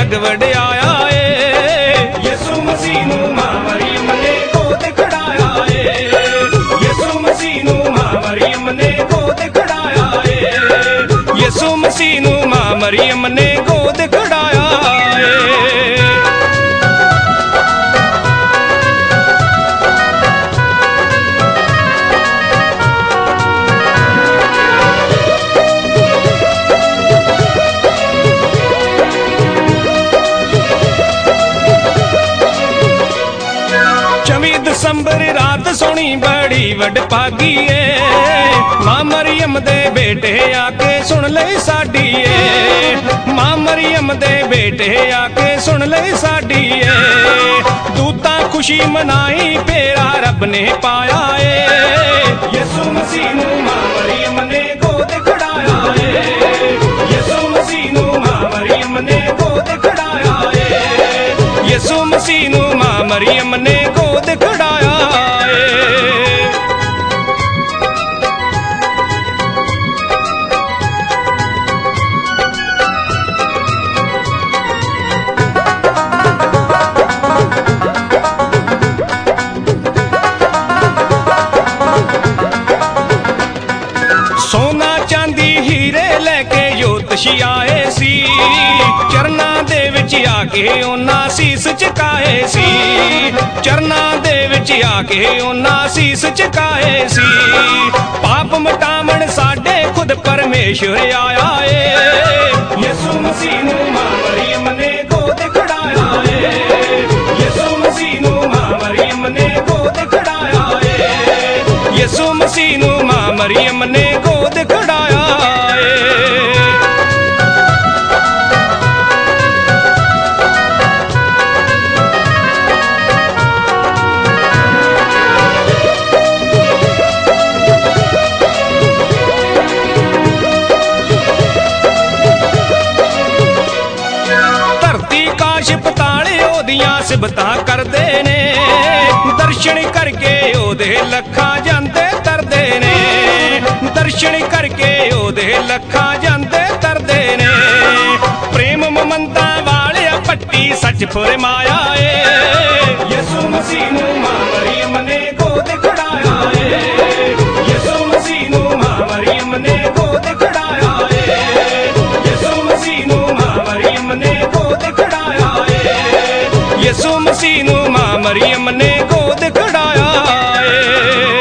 जग वड्याया ए। यसु मसीह नू मां मरियम ने गोद खड़ाया ए। यसु मसीह नू मां मरियम ने गोद खड़ाया ए। यसु मसीह नू मां मरियम ने गोद खड़ाया ए। दिसंबर रात सोनी बड़ी वडभागी ए। मां मरियम दे बेटे आके सुन ले साडी ए। मां मरियम दे बेटे आके सुन ले साडी ए। दूता खुशी मनाई फेरा रब ने पाया ए। यसु मसीह नू मां मरियम ने गोद खड़ाया ए। यसु मसीह नू मां मरियम ने गोद खड़ाया ए। यसु मसीह नू मां मरियम ने गोद खड़ाया ए। सोना चांदी हीरे लेके जोतशी आए सी। चरना दे विच आके उन्हां सीस झुकाए सी। चरना दे विच आके उन्हां सीस झुकाए सी। पाप मिटावण साडे खुद परमेश्वर आया ए। यसु मसीह नू मां मरियम ने गोद खड़ाया ए। यसु मसीह नू मां मरियम ने गोद खड़ाया ए। यसु मसीह नू मां मरियम ने गोद खड़ाया ए। सिबतां करदे ने दर्शन करके ओदे लखां जांदे तरदे ने। दर्शन करके ओदे लखां जांदे तरदे ने। प्रेम ममता वाले पट्टी सच फरमाया ए। यसु मसीह नू मां मरियम ने गोद खड़ाया ए। यसु मसीह नू मां मरियम ने गोद खड़ाया ए। यसु मसीह नू मां मरियम ने गोद खड़ाया ए। यसु मसीह नू मां मरियम ने गोद खड़ाया ए।